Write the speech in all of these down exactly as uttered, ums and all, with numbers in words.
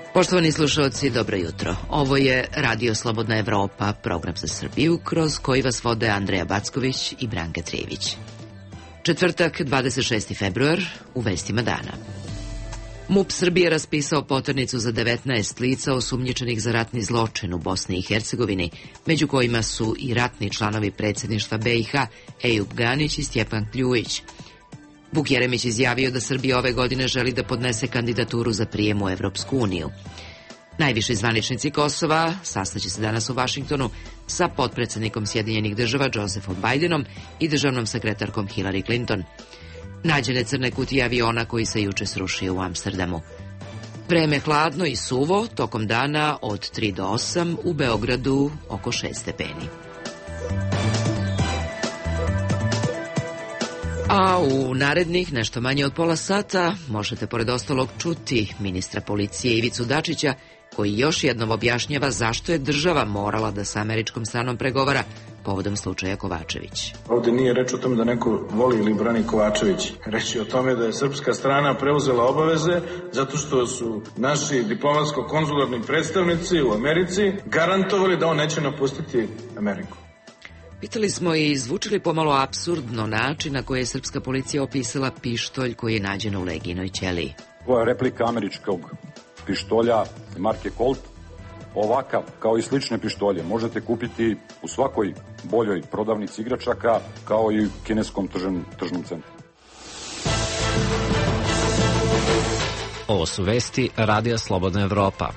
Poštovani slušalci, dobro jutro. Ovo je Radio Slobodna Evropa, program za Srbiju, kroz koji vas vode Andreja Backović i Branka Trijević. Četvrtak, dvadeset šesti februar, u vestima dana. MUP Srbije raspisao poternicu za devetnaest lica osumnjičenih za ratni zločin u Bosni i Hercegovini, među kojima su i ratni članovi predsjedništva B i H Ejub Ganić i Stjepan Kljujić. Vuk Jeremić izjavio da Srbija ove godine želi da podnese kandidaturu za prijem u Evropsku uniju. Najviši zvaničnici Kosova sastaće se danas u Vašingtonu sa potpredsjednikom Sjedinjenih država Josephom Bidenom i državnom sekretarkom Hillary Clinton. Nađene crne kutije aviona koji se juče srušio u Amsterdamu. Vreme hladno i suvo, tokom dana od tri do osam, u Beogradu oko šest stepeni. A u narednih nešto manje od pola sata možete pored ostalog čuti ministra policije Ivicu Dačića, koji još jednom objašnjava zašto je država morala da sa američkom stranom pregovara povodom slučaja Kovačević. Ovdje nije reč o tome da neko voli ili brani Kovačević. Reč je o tome da je srpska strana preuzela obaveze zato što su naši diplomatsko-konzularni predstavnici u Americi garantovali da on neće napustiti Ameriku. Pitali smo i zvučili pomalo apsurdno način na koji je srpska policija opisala pištolj koji je nađen u Legijinoj ćeliji. Ovo je replika američkog pištolja marke Colt. Ovakav, kao i slične pištolje, možete kupiti u svakoj boljoj prodavnici igračaka, kao i u kineskom tržnom, tržnom centru. Ovo su vesti Radija Slobodna Evropa.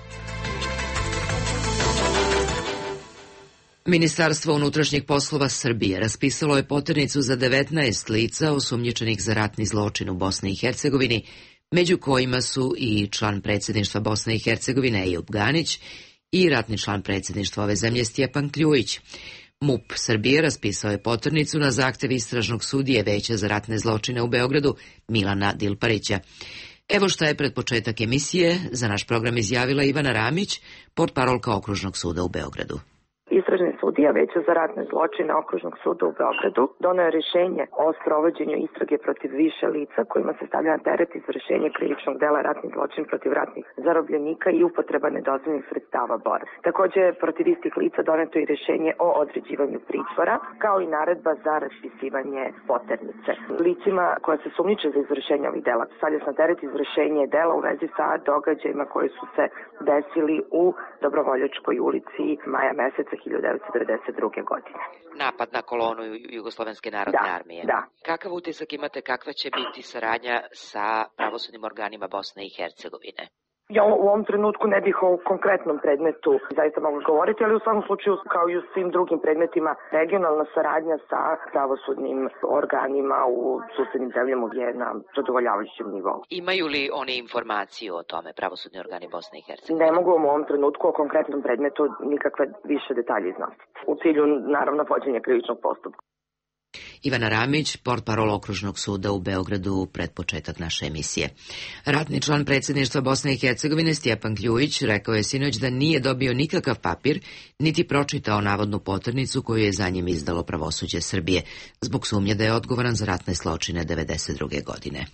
Ministarstvo unutrašnjih poslova Srbije raspisalo je poternicu za devetnaest lica osumnjičenih za ratni zločin u Bosni i Hercegovini, među kojima su i član predsjedništva Bosne i Hercegovine Ejub Ganić i ratni član predsjedništva ove zemlje Stjepan Kljujić. MUP Srbije raspisao je poternicu na zahtev istražnog sudije Veća za ratne zločine u Beogradu Milana Dilparića. Evo šta je pred početak emisije za naš program izjavila Ivana Ramić, portparolka Okružnog suda u Beogradu. Istražni sudija Veća za ratne zločine Okružnog suda u Beogradu doneo je rješenje o sprovođenju istrage protiv više lica kojima se stavlja na teret izvršenje krivičnog dela ratni zločin protiv ratnih zarobljenika i upotreba nedozvoljenih sredstava borbe. Također protiv istih lica doneto je rješenje o određivanju pritvora, kao i naredba za raspisivanje poternice. Licima koja se sumnjiče za izvršenje ovih dela stavlja se na teret izvršenje dela u vezi sa događajima koji su se desili u Dobrovoljačkoj ulici maja meseca hiljadu devetsto devedeset druge. godine. Napad na kolonu Jugoslovenske narodne da, armije. Da. Kakav utisak imate, kakva će biti saradnja sa pravosudnim organima Bosne i Hercegovine? Ja u ovom trenutku ne bih o konkretnom predmetu zaista mogla govoriti, ali u svakom slučaju, kao i u svim drugim predmetima, regionalna saradnja sa pravosudnim organima u susednim zemljama je na zadovoljavajućem nivou. Imaju li oni informaciju o tome, pravosudni organi Bosne i Hercegovine? Ne mogu u ovom trenutku o konkretnom predmetu nikakve više detalje iznositi. U cilju, naravno, vođenja krivičnog postupka. Ivana Ramić, portparol Okružnog suda u Beogradu, pred početak naše emisije. Ratni član predsjedništva Bosne i Hercegovine Stjepan Kljujić rekao je sinoć da nije dobio nikakav papir, niti pročitao navodnu poternicu koju je za njim izdalo pravosuđe Srbije, zbog sumnje da je odgovoran za ratne zločine devedeset druge. godine.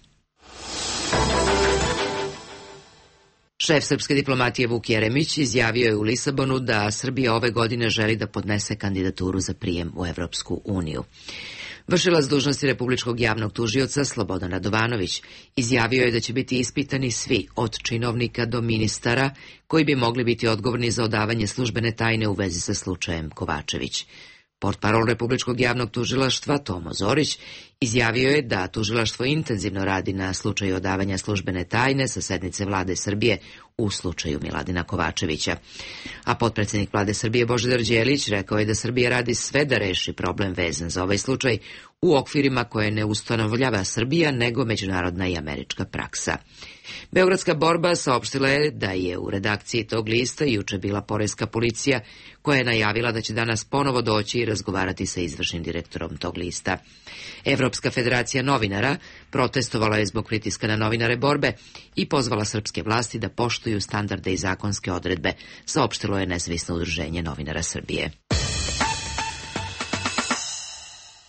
Šef srpske diplomatije Vuk Jeremić izjavio je u Lisabonu da Srbija ove godine želi da podnese kandidaturu za prijem u Evropsku uniju. Vršilac dužnosti Republičkog javnog tužioca Slobodan Radovanović izjavio je da će biti ispitani svi, od činovnika do ministara, koji bi mogli biti odgovorni za odavanje službene tajne u vezi sa slučajem Kovačević. Portparol Republičkog javnog tužilaštva Tomo Zorić izjavio je da tužilaštvo intenzivno radi na slučaju odavanja službene tajne sa sednice vlade Srbije u slučaju Miladina Kovačevića. A potpredsjednik vlade Srbije Božidar Đelić rekao je da Srbija radi sve da reši problem vezan za ovaj slučaj u okvirima koje ne ustanovljava Srbija, nego međunarodna i američka praksa. Beogradska borba saopštila je da je u redakciji tog lista juče bila poreska policija, koja je najavila da će danas ponovo doći i razgovarati sa izvršnim direktorom tog lista. Evropska federacija novinara protestovala je zbog pritiska na novinare borbe i pozvala srpske vlasti da poštuju standarde i zakonske odredbe, saopštilo je Nezavisno udruženje novinara Srbije.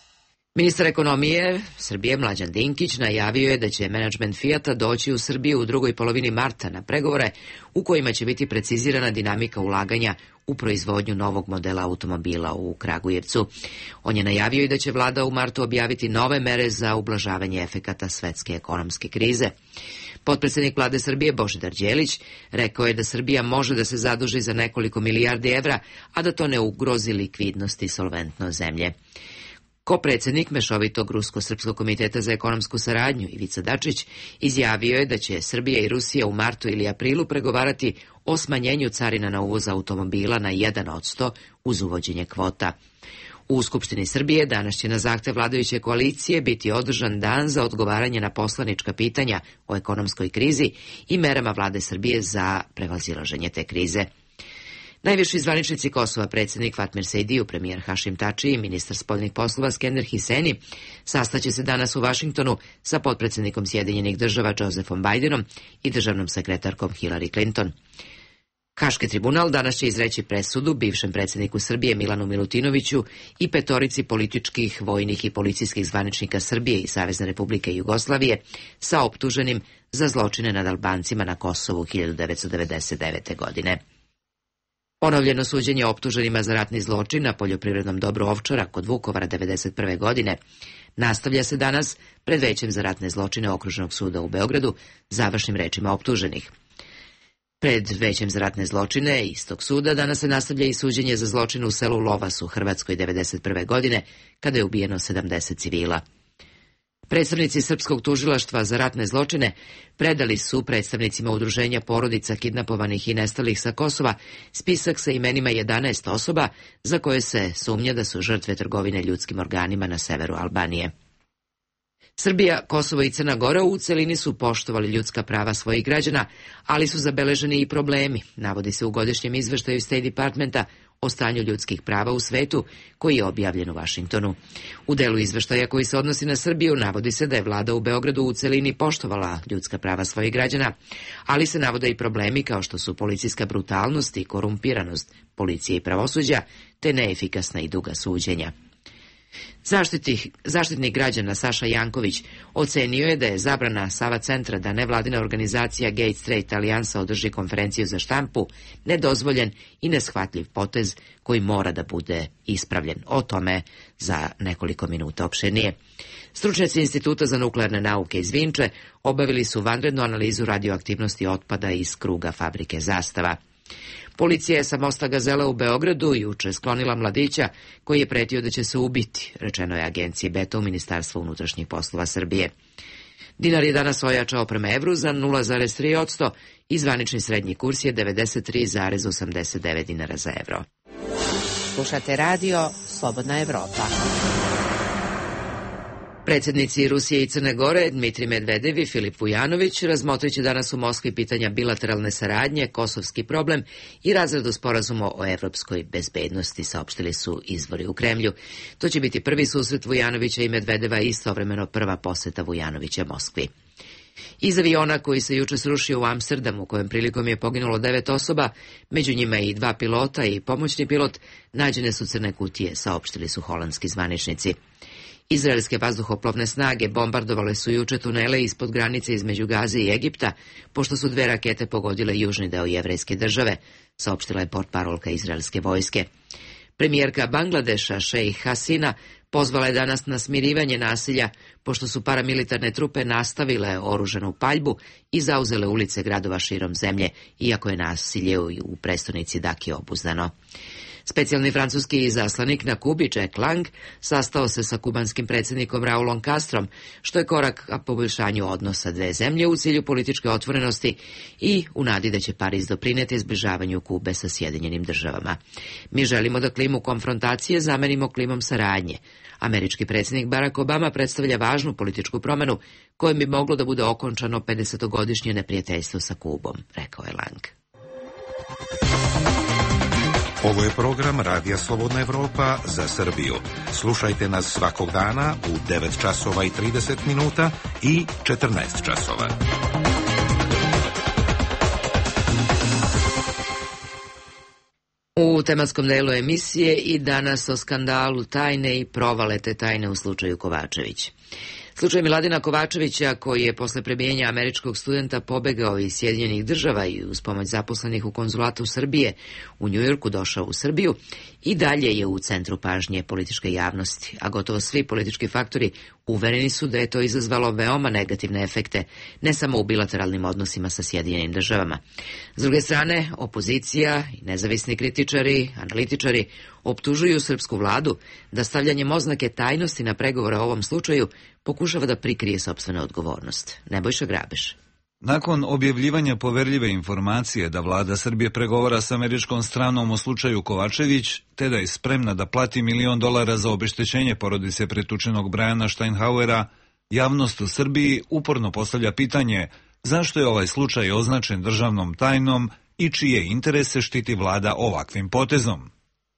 Ministar ekonomije Srbije Mlađan Dinkić najavio je da će menadžment Fijata doći u Srbiju u drugoj polovini marta na pregovore u kojima će biti precizirana dinamika ulaganja u proizvodnju novog modela automobila u Kragujevcu. On je najavio i da će vlada u martu objaviti nove mere za ublažavanje efekata svetske ekonomske krize. Potpredsednik vlade Srbije Božidar Đelić rekao je da Srbija može da se zaduži za nekoliko milijardi evra, a da to ne ugrozi likvidnost i solventnost zemlje. Ko-predsednik Mešovitog Rusko-Srpskog komiteta za ekonomsku saradnju Ivica Dačić izjavio je da će Srbija i Rusija u martu ili aprilu pregovarati o smanjenju carina na uvoz automobila na jedan posto uz uvođenje kvota. U Skupštini Srbije danas će na zahtev vladajuće koalicije biti održan dan za odgovaranje na poslanička pitanja o ekonomskoj krizi i merama vlade Srbije za prevazilaženje te krize. Najviši zvaničnici Kosova, predsjednik Fatmir Sejdiju, premijer Hašim Tači i ministar spoljnih poslova Skender Hiseni sastaće se danas u Vašingtonu sa potpredsjednikom Sjedinjenih država Josephom Bidenom i državnom sekretarkom Hillary Clinton. Haški tribunal danas će izreći presudu bivšem predsjedniku Srbije Milanu Milutinoviću i petorici političkih, vojnih i policijskih zvaničnika Srbije i Savezne Republike Jugoslavije sa optuženim za zločine nad Albancima na Kosovu hiljadu devetsto devedeset devete. godine. Ponovljeno suđenje optuženima za ratni zločin na poljoprivrednom dobru Ovčara kod Vukovara devedeset prve. godine nastavlja se danas pred Većem za ratne zločine Okružnog suda u Beogradu završnim rečima optuženih. Pred Većem za ratne zločine istog suda danas se nastavlja i suđenje za zločin u selu Lovas u Hrvatskoj devedeset prve. godine, kada je ubijeno sedamdeset civila. Predstavnici Srpskog tužilaštva za ratne zločine predali su predstavnicima udruženja porodica kidnapovanih i nestalih sa Kosova spisak sa imenima jedanaest osoba za koje se sumnja da su žrtve trgovine ljudskim organima na severu Albanije. Srbija, Kosovo i Crna Gora u celini su poštovali ljudska prava svojih građana, ali su zabeleženi i problemi, navodi se u godišnjem izveštaju State Departmenta o stanju ljudskih prava u svetu, koji je objavljen u Vašingtonu. U delu izveštaja koji se odnosi na Srbiju navodi se da je vlada u Beogradu u celini poštovala ljudska prava svojih građana, ali se navode i problemi kao što su policijska brutalnost i korumpiranost policije i pravosuđa, te neefikasna i duga suđenja. Zaštitih, zaštitnik građana Saša Janković ocenio je da je zabrana Sava centra da nevladina organizacija Gay Straight Alijansa održi konferenciju za štampu nedozvoljen i neshvatljiv potez koji mora da bude ispravljen. O tome za nekoliko minuta opširnije. Stručnjaci Instituta za nuklearne nauke iz Vinče obavili su vanrednu analizu radioaktivnosti otpada iz kruga fabrike Zastava. Policija je sa mosta Gazela u Beogradu juče sklonila mladića koji je pretio da će se ubiti, rečeno je agenciji Beta u Ministarstvu unutrašnjih poslova Srbije. Dinar je danas ojačao prema evru za nula zarez tri posto i zvanični srednji kurs je devedeset tri zarez osamdeset devet dinara za evro. Slušate radio Slobodna Evropa. Predsjednici Rusije i Crne Gore, Dmitrij Medvedev i Filip Vujanović, razmotrit će danas u Moskvi pitanja bilateralne saradnje, kosovski problem i razradu sporazuma o evropskoj bezbednosti, saopštili su izvori u Kremlju. To će biti prvi susret Vujanovića i Medvedeva i istovremeno prva poseta Vujanovića Moskvi. Iz aviona koji se juče srušio u Amsterdamu, kojem prilikom je poginulo devet osoba, među njima i dva pilota i pomoćni pilot, nađene su crne kutije, saopštili su holandski zvaničnici. Izraelske vazduhoplovne snage bombardovale su juče tunele ispod granice između Gaze i Egipta, pošto su dve rakete pogodile južni deo jevrejske države, saopštila je portparolka izraelske vojske. Premijerka Bangladeša, Šejh Hasina, pozvala je danas na smirivanje nasilja, pošto su paramilitarne trupe nastavile oružanu paljbu i zauzele ulice gradova širom zemlje, iako je nasilje u prestonici Daki obuzdano. Specijalni francuski izaslanik na Kubi, Jack Lang, sastao se sa kubanskim predsjednikom Raulom Castrom, što je korak ka poboljšanju odnosa dve zemlje u cilju političke otvorenosti i u nadi da će Pariz doprineti zbližavanju Kube sa Sjedinjenim državama. Mi želimo da klimu konfrontacije zamenimo klimom saradnje. Američki predsjednik Barack Obama predstavlja važnu političku promenu kojom bi moglo da bude okončano pedesetogodišnje neprijateljstvo sa Kubom, rekao je Lang. Ovo je program Radija Slobodna Evropa za Srbiju. Slušajte nas svakog dana u devet časova i trideset minuta i četrnaest časova. U tematskom delu emisije i danas o skandalu tajne i provale te tajne u slučaju Kovačević. Slučaj Miladina Kovačevića, koji je posle prebijenja američkog studenta pobegao iz Sjedinjenih država i uz pomoć zaposlenih u konzulatu Srbije u Njujorku došao u Srbiju, i dalje je u centru pažnje političke javnosti, a gotovo svi politički faktori uvereni su da je to izazvalo veoma negativne efekte, ne samo u bilateralnim odnosima sa Sjedinjenim državama. S druge strane, opozicija i nezavisni kritičari, analitičari optužuju srpsku vladu da stavljanjem oznake tajnosti na pregovore o ovom slučaju pokušava da prikrije sopstvenu odgovornost. Nebojša Grabeš. Nakon objavljivanja poverljive informacije da vlada Srbije pregovara sa američkom stranom o slučaju Kovačević, te da je spremna da plati milion dolara za obeštećenje porodice pretučenog Briana Steinhauera, javnost u Srbiji uporno postavlja pitanje zašto je ovaj slučaj označen državnom tajnom i čije interese štiti vlada ovakvim potezom.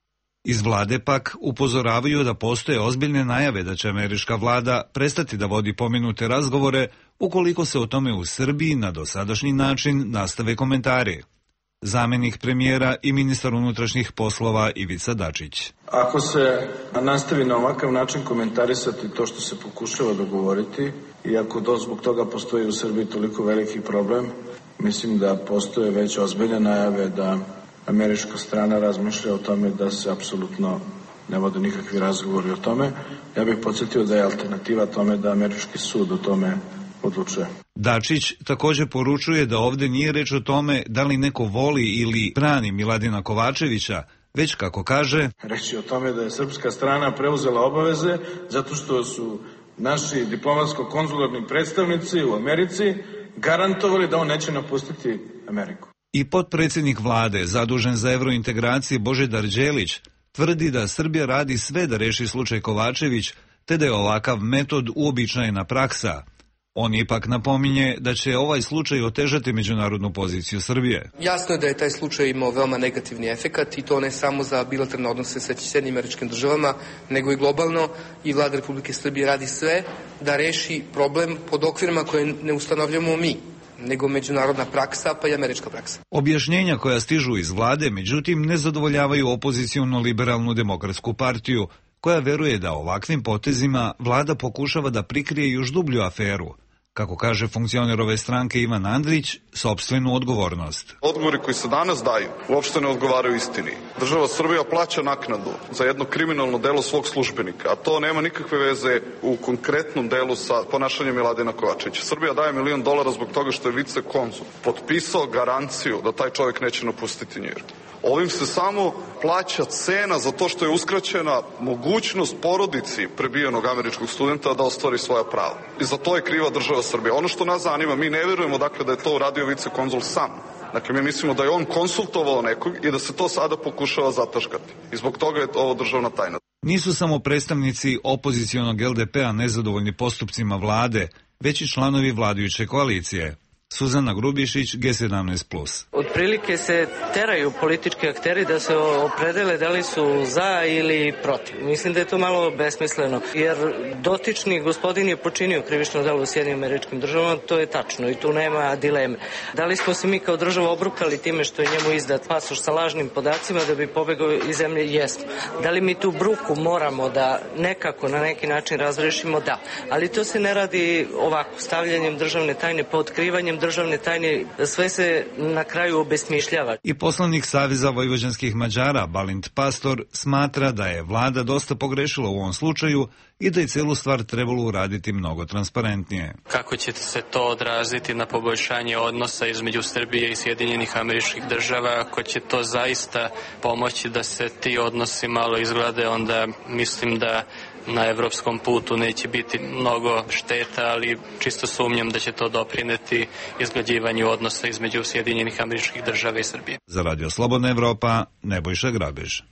Iz vlade pak upozoravaju da postoje ozbiljne najave da će američka vlada prestati da vodi pomenute razgovore ukoliko se o tome u Srbiji na dosadašnji način nastave komentari. Zamenik premijera i ministar unutrašnjih poslova Ivica Dačić. Ako se nastavi na ovakav način komentarisati to što se pokušava dogovoriti, i ako do zbog toga postoji u Srbiji toliko veliki problem, mislim da postoje već ozbiljne najave da američka strana razmišlja o tome da se apsolutno ne vode nikakvi razgovori o tome. Ja bih podsjetio da je alternativa tome da američki sud o tome odlučuje. Dačić također poručuje da ovde nije reč o tome da li neko voli ili brani Miladina Kovačevića, već, kako kaže, reč je o tome da je srpska strana preuzela obaveze zato što su naši diplomatsko-konzularni predstavnici u Americi garantovali da on neće napustiti Ameriku. I potpredsjednik vlade, zadužen za evrointegracije Božidar Đelić, tvrdi da Srbija radi sve da reši slučaj Kovačević, te da je ovakav metod uobičajena praksa. On ipak napominje da će ovaj slučaj otežati međunarodnu poziciju Srbije. Jasno je da je taj slučaj imao veoma negativni efekat i to ne samo za bilateralne odnose sa Sjedinjenim Američkim Državama, nego i globalno, i vlada Republike Srbije radi sve da reši problem pod okvirima koje ne ustanovljamo mi, nego međunarodna praksa, pa i američka praksa. Objašnjenja koja stižu iz vlade, međutim, ne zadovoljavaju opoziciono liberalnu demokratsku partiju, koja veruje da ovakvim potezima vlada pokušava da prikrije još dublju aferu. Kako kaže funkcioner ove stranke Ivan Andrić, sopstvenu odgovornost. Odgovori koji se danas daju uopšte ne odgovaraju istini. Država Srbija plaća naknadu za jedno kriminalno delo svog službenika, a to nema nikakve veze u konkretnom delu sa ponašanjem Miladina Kovačevića. Srbija daje milion dolara zbog toga što je vice konzul potpisao garanciju da taj čovjek neće napustiti Njujork. Ovim se samo plaća cena za to što je uskraćena mogućnost porodici prebijenog američkog studenta da ostvari svoja prava. I za to je kriva država Srbija. Ono što nas zanima, mi ne vjerujemo dakle da je to uradio vicekonzul sam. Dakle, mi mislimo da je on konsultovao nekog i da se to sada pokušava zataškati. I zbog toga je ovo državna tajna. Nisu samo predstavnici opozicionog L D P-a nezadovoljni postupcima vlade, već i članovi vladajuće koalicije. Suzana Grubišić, G sedamnaest plus. Otprilike se teraju politički akteri da se opredele da li su za ili protiv. Mislim da je to malo besmisleno, jer dotični gospodin je počinio krivično delo u Sjedinjenim Američkim Državama, to je tačno i tu nema dileme. Da li smo se mi kao država obrukali time što je njemu izdat pasoš sa lažnim podacima da bi pobegao iz zemlje? Jesmo. Da li mi tu bruku moramo da nekako na neki način razrešimo? Da. Ali to se ne radi ovako, stavljanjem državne tajne, potkrivanjem državne tajne, sve se na kraju obesmišljava. I poslanik Saveza vojvođanskih Mađara, Balint Pastor, smatra da je vlada dosta pogrešila u ovom slučaju i da je celu stvar trebalo uraditi mnogo transparentnije. Kako će se to odraziti na poboljšanje odnosa između Srbije i Sjedinjenih Američkih Država? Ako će to zaista pomoći da se ti odnosi malo izglede, onda mislim da na evropskom putu neće biti mnogo šteta, ali čisto sumnjam da će to doprineti izglađivanju odnosa između Sjedinjenih Američkih Država i Srbije. Za Radio Slobodna Evropa, Nebojša Grabež.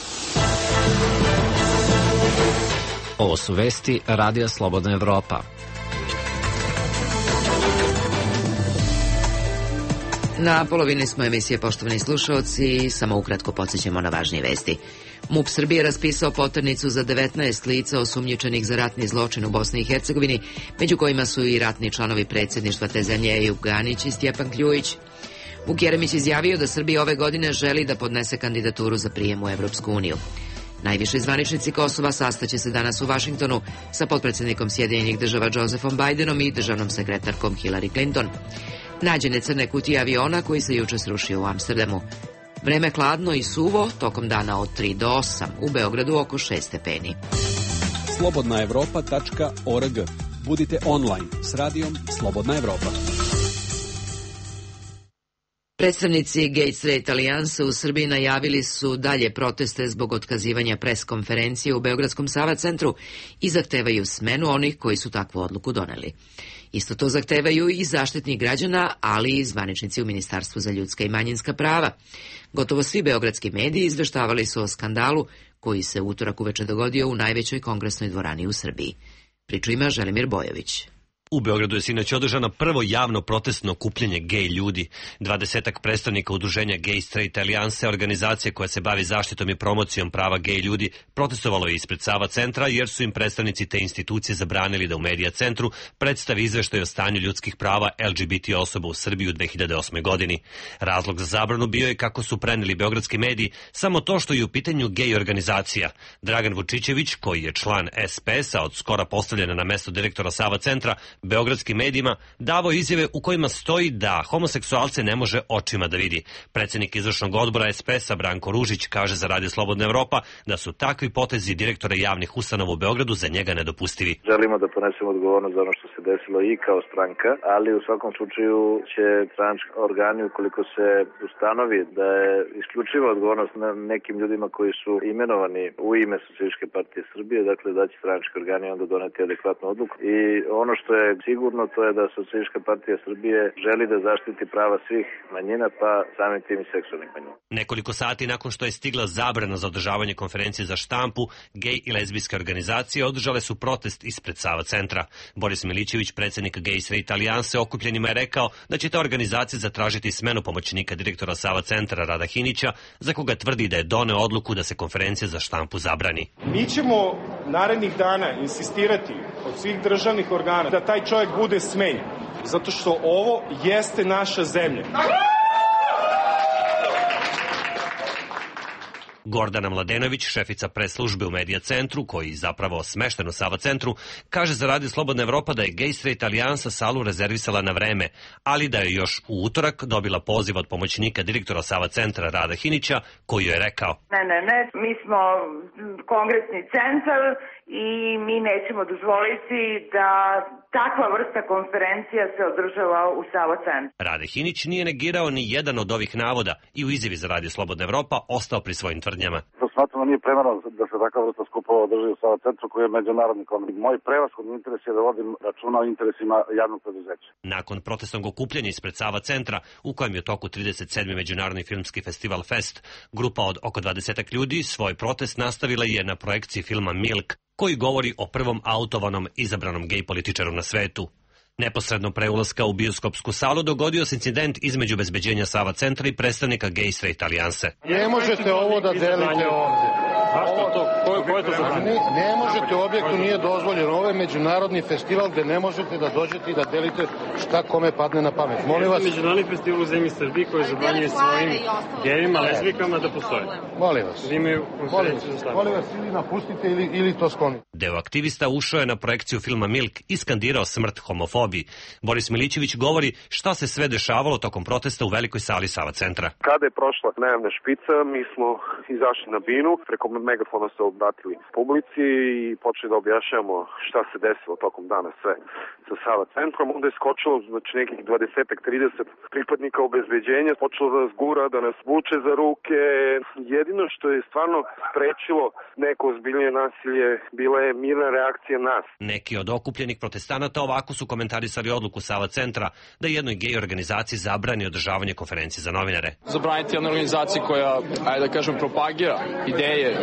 Ovo su vesti Radija Slobodna Evropa. Na polovini smo emisije, poštovani slušalci, samo ukratko podsjećamo na važnije vesti. MUP Srbije raspisao poternicu za devetnaest lica osumnjičenih za ratni zločin u Bosni i Hercegovini, među kojima su i ratni članovi predsjedništva te zemlje Ejup Ganić i Stjepan Kljujić. Vuk Jeremić izjavio da Srbija ove godine želi da podnese kandidaturu za prijem u Evropsku uniju. Najviši zvaničnici Kosova sastaće se danas u Vašingtonu sa potpredsjednikom Sjedinjenih država Josephom Bidenom i državnom sekretarkom Hillary Clinton. Nađene crne kutije aviona koji se juče srušio u Amsterdamu. Vreme hladno i suvo, tokom dana od tri do osam, u Beogradu oko šest stepeni. slobodna evropa tačka org. Budite online s radijom Slobodna Evropa. Predstavnici Gay Straight Alliance u Srbiji najavili su dalje proteste zbog otkazivanja pres konferencije u Beogradskom Sava centru i zahtevaju smenu onih koji su takvu odluku doneli. Isto to zahtevaju i zaštitnik građana, ali i zvaničnici u Ministarstvu za ljudska i manjinska prava. Gotovo svi beogradski mediji izveštavali su o skandalu koji se utorak uveče dogodio u najvećoj kongresnoj dvorani u Srbiji. Priču ima Želimir Bojović. U Beogradu je sinoć održano prvo javno protestno okupljanje gej ljudi. Dvadesetak predstavnika udruženja Gay Straight Alliance, organizacije koja se bavi zaštitom i promocijom prava gej ljudi, protestovalo je ispred Sava centra jer su im predstavnici te institucije zabranili da u Medija centru predstavi izveštaj o stanju ljudskih prava L G B T osoba u Srbiji u dve hiljade osme. godini. Razlog za zabranu bio je, kako su preneli beogradski mediji, samo to što je u pitanju gej organizacija. Dragan Vučićević, koji je član S P S-a od skora postavljena na mesto direktora Sava centra, beogradskim medijima davao izjave u kojima stoji da homoseksualce ne može očima da vidi. Predsjednik izvršnog odbora S P S-a Branko Ružić kaže za Radio Slobodna Evropa da su takvi potezi direktora javnih ustanova u Beogradu za njega nedopustivi. Želimo da ponesemo odgovornost za ono što se desilo i kao stranka, ali u svakom slučaju će stranački organi, ukoliko se ustanovi da je isključiva odgovornost na nekim ljudima koji su imenovani u ime Socijalističke partije Srbije, dakle da će stranački organi onda doneti adekvatnu odluku. I ono što je sigurno, to je da Socijalistička partija Srbije želi da zaštiti prava svih manjina, pa samim tim i seksualnih manjina. Nekoliko sati nakon što je stigla zabrana za održavanje konferencije za štampu, gej i lezbijske organizacije održale su protest ispred Sava centra. Boris Milićević, predsjednik Gay Straight Alliance, okupljenima je rekao da će ta organizacija zatražiti smenu pomoćnika direktora Sava centra Rada Hinića, za koga tvrdi da je doneo odluku da se konferencija za štampu zabrani. Mi ćemo narednih dana insistirati od svih državnih organa da taj čovjek bude smenjen, zato što ovo jeste naša zemlja. Gordana Mladenović, šefica pres službe u Medija centru, koji zapravo smešten u Sava centru, kaže za Radio Slobodna Evropa da je Gay Straight Alliance salu rezervisala na vreme, ali da je još u utorak dobila poziv od pomoćnika direktora Sava centra Rada Hinića, koji je rekao: Ne, ne, ne, mi smo kongresni centar i mi nećemo dozvoliti da takva vrsta konferencija se održava u Sava centru. Rade Hinić nije negirao ni jedan od ovih navoda i u izjavi za Radio Slobodna Evropa ostao pri svojim tvrdnjama. To smatramo nije primereno da se takva vrsta skupova održi u Sava centru koji je međunarodni komit. Moj prevashodni interes je da vodim računa o interesima javnog preduzeća. Nakon protestnog okupljanja ispred Sava centra, u kojem je u toku trideset sedmi Međunarodni filmski festival Fest, grupa od oko dvadesetak ljudi svoj protest nastavila je na projekciji filma Milk, koji govori o prvom autovanom izabranom gej političaru na svetu. Neposredno pre ulaska u bioskopsku salu dogodio se incident između bezbeđenja Sava centra i predstavnika Gay Straight Alliance. Ne možete ovo da delite ovdje. Zašto to? Ko, ko je to zabranio? Ne, ne možete, objektu nije dozvoljeno. Ovo je međunarodni festival gde ne možete da dođete i da delite šta kome padne na pamet. Molim vas. Međunarodni festival u zemlji Srbiji koji zabranjuje svojim gejima, lezbijkama da postoje. Molim vas. Imaju konferenciju za štampu. Molim vas, ili napustite ili, ili to sklonite. Deo aktivista ušao je na projekciju filma Milk i skandirao smrt homofobiji. Boris Milićević govori šta se sve dešavalo tokom protesta u velikoj sali Sava centra. Kada je prošla najavna špica, mi smo izašli na binu, preko megafona se obratili publici i počeli da objašnjamo šta se desilo tokom dana sve sa Sava centrom. Onda je skočilo znači nekih dvadeset trideset pripadnika obezbeđenja, počelo da nas gura, da nas vuče za ruke. Jedino što je stvarno sprečilo neko ozbiljnije nasilje bila je mirna reakcija nas. Neki od okupljenih protestanata ovako su komentarisali odluku Sava centra da jednoj gej organizaciji zabrani održavanje konferencije za novinare. Zabraniti jednoj organizaciji koja, ajde da kažem, propagira ideje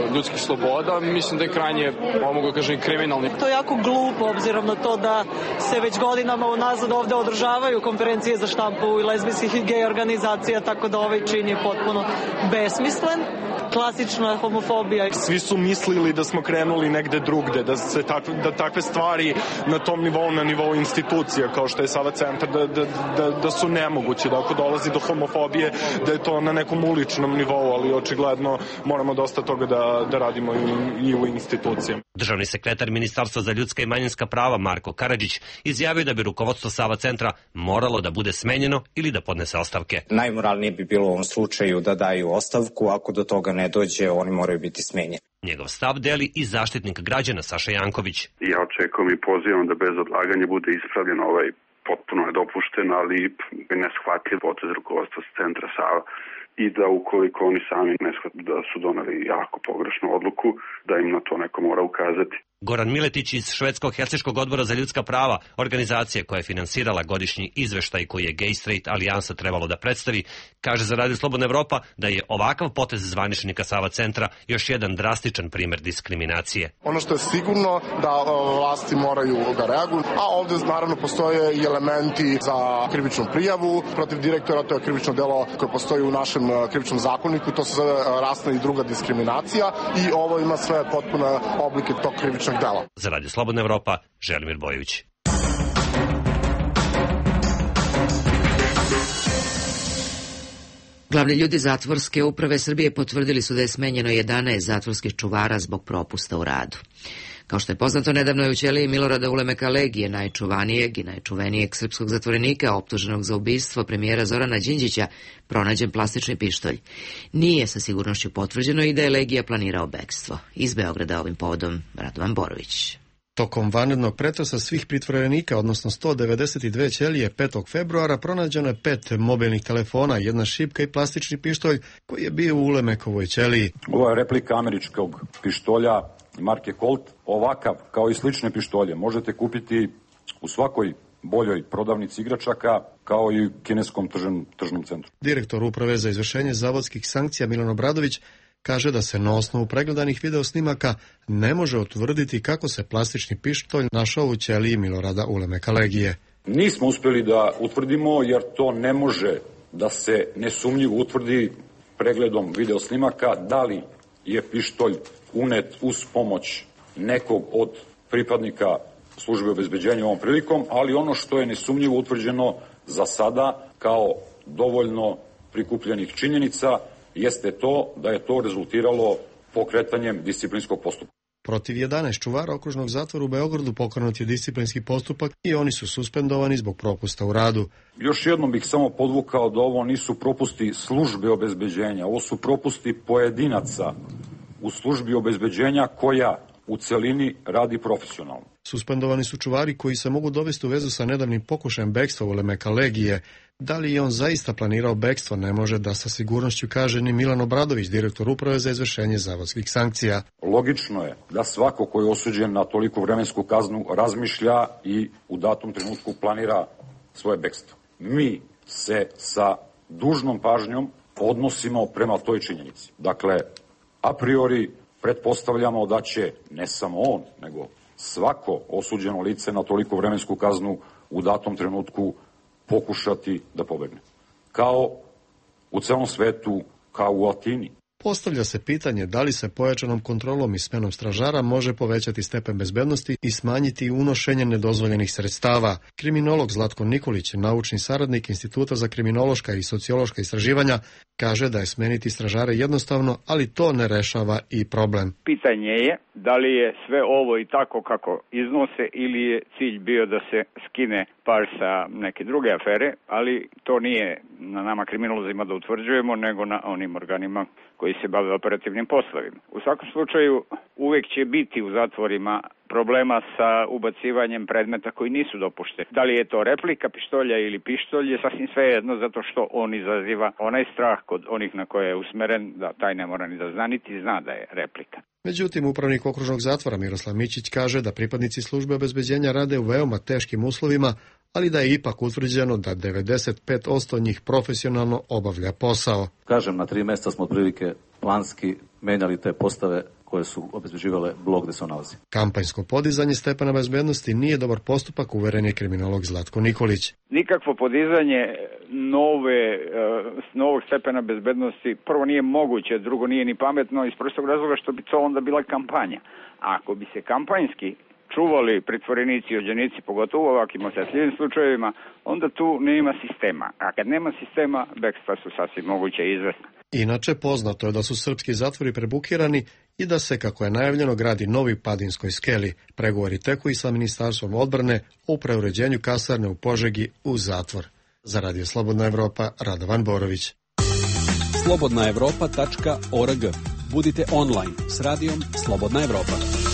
ljudskih sloboda, mislim da je krajnje, mogu kažem, kriminalni. To je jako glupo, obzirom na to da se već godinama unazad ovde održavaju konferencije za štampu i lezbijskih i gej organizacija, tako da ovaj čin je potpuno besmislen. Klasična homofobija. Svi su mislili da smo krenuli negde drugde, da se takve, da takve stvari na tom nivou, na nivou institucija, kao što je Sava centar, da, da, da, da su nemoguće, da ako dolazi do homofobije, da je to na nekom uličnom nivou, ali očigledno moramo dosta toga da, da radimo i, i u institucijama. Državni sekretar Ministarstva za ljudska i manjinska prava Marko Karadžić izjavio da bi rukovodstvo Sava centra moralo da bude smenjeno ili da podnese ostavke. Najmoralnije bi bilo u ovom slučaju da daju ostavku, ako do toga ne dođe, oni moraju biti smenjeni. Njegov stav deli i zaštitnik građana Saša Janković. Ja očekujem i pozivam da bez odlaganja bude ispravljen ovaj potpuno nedopušten, ali neshvatljiv potez rukovodstva centra Sava i da ukoliko oni sami ne shvate da su doneli jako pogrešnu odluku, da im na to neko mora ukazati. Goran Miletić iz Švedsko-Helsinškog odbora za ljudska prava, organizacije koja je finansirala godišnji izveštaj koji je Gay Straight Alijansa trebalo da predstavi, kaže za Radio Slobodna Evropa da je ovakav potez zvaničnika Sava centra još jedan drastičan primer diskriminacije. Ono što je sigurno da vlasti moraju da reaguju, a ovde naravno postoje i elementi za krivičnu prijavu protiv direktora, to je krivično delo koje postoji u našem krivičnom zakoniku, to se zove rasna i druga diskriminacija i ovo ima sve potpune oblike tog krivičnog dela. Za Radio Slobodna Evropa, Želimir Bojović. Glavni ljudi zatvorske uprave Srbije potvrdili su da je smenjeno jedanaest zatvorskih čuvara zbog propusta u radu. Kao što je poznato, nedavno je u ćeliji Milorada Ulemeka Legije, najčuvanijeg i najčuvenijeg srpskog zatvorenika optuženog za ubistvo premijera Zorana Đinđića, pronađen plastični pištolj. Nije sa sigurnošću potvrđeno i da je Legija planirao bekstvo. Iz Beograda ovim povodom Radovan Borović. Tokom vanrednog pretresa svih pritvorenika, odnosno sto devedeset dve ćelije, petog februara pronađeno je pet mobilnih telefona, jedna šipka i plastični pištolj koji je bio u Ulemekovoj ćeliji. Ovo je replika američkog pištolja marke Colt. Ovakav, kao i slične pištolje, možete kupiti u svakoj boljoj prodavnici igračaka, kao i u kineskom tržnom, tržnom centru. Direktor Uprave za izvršenje zavodskih sankcija Milan Obradović kaže da se na osnovu pregledanih video snimaka ne može utvrditi kako se plastični pištolj našao u ćeliji Milorada Ulemeka Legije. Nismo uspjeli da utvrdimo jer to ne može da se nesumnjivo utvrdi pregledom video snimaka da li je pištolj unet uz pomoć nekog od pripadnika službe obezbeđenja ovom prilikom, ali ono što je nesumnjivo utvrđeno za sada kao dovoljno prikupljenih činjenica jeste to da je to rezultiralo pokretanjem disciplinskog postupka. Protiv jedanaest čuvara okružnog zatvora u Beogradu pokrenut je disciplinski postupak i oni su suspendovani zbog propusta u radu. Još jednom bih samo podvukao da ovo nisu propusti službe obezbeđenja, ovo su propusti pojedinaca u službi obezbeđenja koja u celini radi profesionalno. Suspendovani su čuvari koji se mogu dovesti u vezu sa nedavnim pokušajem bekstva Ulemeka Legije. Da li je on zaista planirao bekstvo, ne može da sa sigurnošću kaže ni Milan Obradović, direktor Uprave za izvršenje zavodskih sankcija. Logično je da svako ko je osuđen na toliko vremensku kaznu razmišlja i u datom trenutku planira svoje bekstvo. Mi se sa dužnom pažnjom odnosimo prema toj činjenici. Dakle, a priori pretpostavljamo da će ne samo on, nego svako osuđeno lice na toliko vremensku kaznu u datom trenutku pokušati da pobegne. Kao u celom svetu, kao u Atini. Postavlja se pitanje da li se pojačanom kontrolom i smenom stražara može povećati stepen bezbednosti i smanjiti unošenje nedozvoljenih sredstava. Kriminolog Zlatko Nikolić, naučni saradnik Instituta za kriminološka i sociološka istraživanja, kaže da je smeniti stražare jednostavno, ali to ne rešava i problem. Pitanje je da li je sve ovo i tako kako iznose ili je cilj bio da se skine par sa neke druge afere, ali to nije na nama kriminolozima da utvrđujemo, nego na onim organima koji se bave operativnim poslovima. U svakom slučaju uvek će biti u zatvorima problema sa ubacivanjem predmeta koji nisu dopušteni. Da li je to replika pištolja ili pištolj je sasvim svejedno, zato što on izaziva onaj strah kod onih na koje je usmeren, da taj ne mora ni da zna, niti zna da je replika. Međutim, upravnik okružnog zatvora Miroslav Mićić kaže da pripadnici službe obezbeđenja rade u veoma teškim uslovima, ali da je ipak utvrđeno da devedeset pet posto njih profesionalno obavlja posao. Kažem, na tri mjeseca smo otprilike planski menjali te postave koje su obezbeđivale blok gde se on nalazi. Kampanjsko podizanje stepena bezbednosti nije dobar postupak, uveren je kriminolog Zlatko Nikolić. Nikakvo podizanje nove, novog stepena bezbednosti prvo nije moguće, drugo nije ni pametno iz prostog razloga što bi to onda bila kampanja. A ako bi se kampanjski čuvali pritvorenici i ođenici, pogotovo u ovakvim osjetljivim slučajevima, onda tu nema sistema. A kad nema sistema, bekstva su sasvim moguće i izvesna. Inače, poznato je da su srpski zatvori prebukirani i da se, kako je najavljeno, gradi novi Padinskoj skeli. Pregovori teku i sa Ministarstvom odbrane o preuređenju kasarne u Požegi u zatvor. Za Radio Slobodna Evropa, Radovan Borović. slobodna evropa tačka org. Budite online s radijom Slobodna Evropa.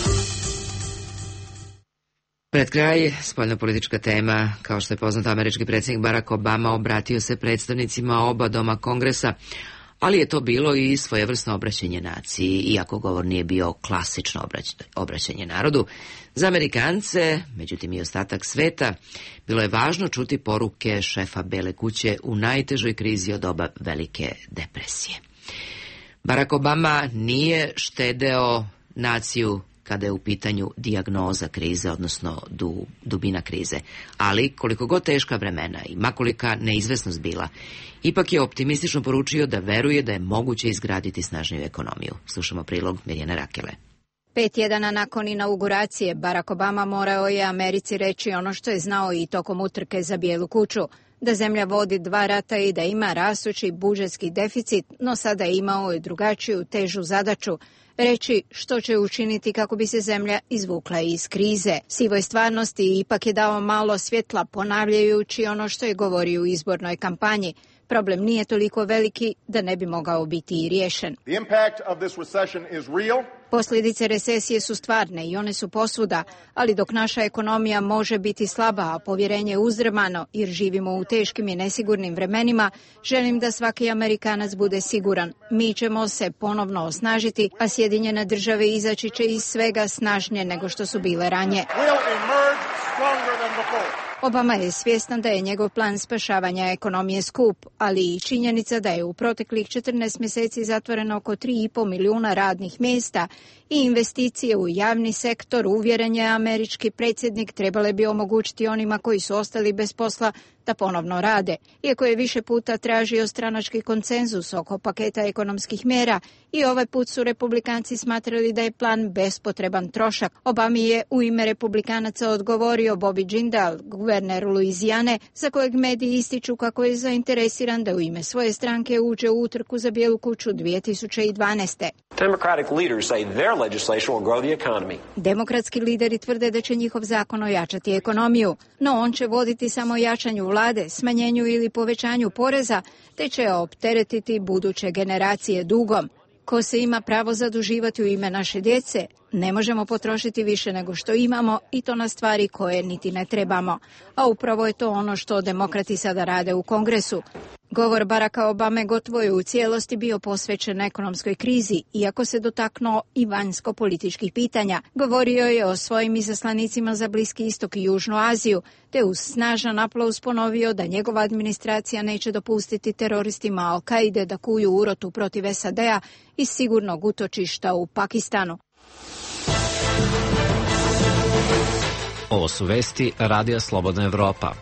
Pred kraj, spoljnopolitička tema. Kao što je poznato, američki predsjednik Barack Obama obratio se predstavnicima oba doma Kongresa, ali je to bilo i svojevrsno obraćanje naciji, iako govor nije bio klasično obraćanje narodu. Za Amerikance, međutim i ostatak sveta, bilo je važno čuti poruke šefa Bele kuće u najtežoj krizi od doba Velike depresije. Barack Obama nije štedeo naciju kada je u pitanju dijagnoza krize, odnosno du, dubina krize. Ali, koliko god teška vremena i makolika neizvesnost bila, ipak je optimistično poručio da veruje da je moguće izgraditi snažniju ekonomiju. Slušamo prilog Mirjane Rakele. Pet tjedana nakon inauguracije, Barack Obama morao je Americi reći ono što je znao i tokom utrke za Bijelu kuću, da zemlja vodi dva rata i da ima rastući budžetski deficit, no sada je imao i drugačiju, težu zadaću, reći što će učiniti kako bi se zemlja izvukla iz krize. Sivoj stvarnosti ipak je dao malo svjetla, ponavljajući ono što je govorio u izbornoj kampanji. Problem nije toliko veliki da ne bi mogao biti i riješen. Posljedice recesije su stvarne i one su posvuda, ali dok naša ekonomija može biti slaba, a povjerenje uzdrmano jer živimo u teškim i nesigurnim vremenima, želim da svaki Amerikanac bude siguran. Mi ćemo se ponovno osnažiti, a Sjedinjene države izaći će iz svega snažnije nego što su bile ranije. Obama je svjestan da je njegov plan spašavanja ekonomije skup, ali i činjenica da je u proteklih četrnaest mjeseci zatvoreno oko tri i pol milijuna radnih mjesta i investicije u javni sektor, uvjeren je američki predsjednik, trebale bi omogućiti onima koji su ostali bez posla da ponovno rade. Iako je više puta tražio stranački konsenzus oko paketa ekonomskih mjera, i ovaj put su republikanci smatrali da je plan bespotreban trošak. Obami je u ime republikanaca odgovorio Bobby Jindal, guverner Luizijane, za kojeg mediji ističu kako je zainteresiran da u ime svoje stranke uđe u utrku za Bijelu kuću dvije tisuće dvanaeste. Demokratski lideri tvrde da će njihov zakon ojačati ekonomiju, no on će voditi samo jačanju vlade, smanjenju ili povećanju poreza, te će opteretiti buduće generacije dugom. Ko se ima pravo zaduživati u ime naše djece, ne možemo potrošiti više nego što imamo i to na stvari koje niti ne trebamo. A upravo je to ono što demokrati sada rade u Kongresu. Govor Baracka Obame gotovo je u cijelosti bio posvećen ekonomskoj krizi, iako se dotaknuo i vanjsko-političkih pitanja. Govorio je o svojim izaslanicima za Bliski istok i Južnu Aziju, te uz snažan aplauz ponovio da njegova administracija neće dopustiti teroristima Al-Kaide da kuju urotu protiv S A D-a iz sigurnog utočišta u Pakistanu. Ovo su vesti Radija Slobodna Evropa.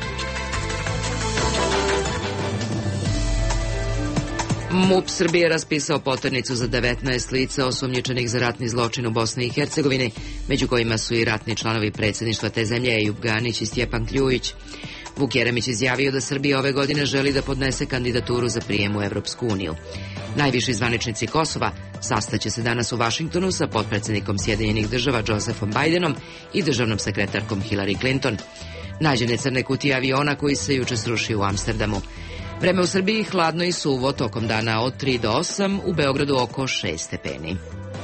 MUP Srbije raspisao poternicu za devetnaest lica osumnjičenih za ratni zločin u Bosni i Hercegovini, među kojima su i ratni članovi predsjedništva te zemlje Ejub Ganić i Stjepan Kljujić. Vuk Jeremić izjavio da Srbija ove godine želi da podnese kandidaturu za prijem u Evropsku uniju. Najviši zvaničnici Kosova sastaće se danas u Vašingtonu sa potpredsjednikom Sjedinjenih država Josephom Bidenom i državnom sekretarkom Hillary Clinton. Nađene crne kutije aviona koji se juče srušio u Amsterdamu. Vreme u Srbiji hladno i suvo tokom dana od tri do osam, u Beogradu oko šest stepeni.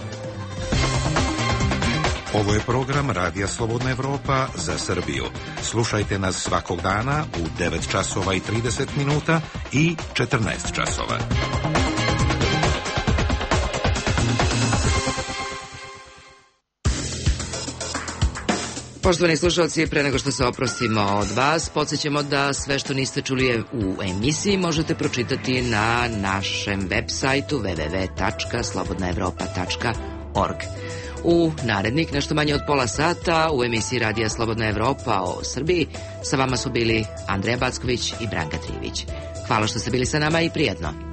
Ovo je program Radija Slobodna Evropa za Srbiju. Slušajte nas svakog dana u devet časova i trideset minuta i četrnaest časova. Poštovani slušalci, pre nego što se oprostimo od vas, podsjećamo da sve što niste čuli u emisiji možete pročitati na našem web sajtu w w w tačka slobodna evropa tačka org. U narednik, nešto manje od pola sata, u emisiji Radija Slobodna Evropa o Srbiji, sa vama su bili Andreja Backović i Branka Trivić. Hvala što ste bili sa nama i prijatno.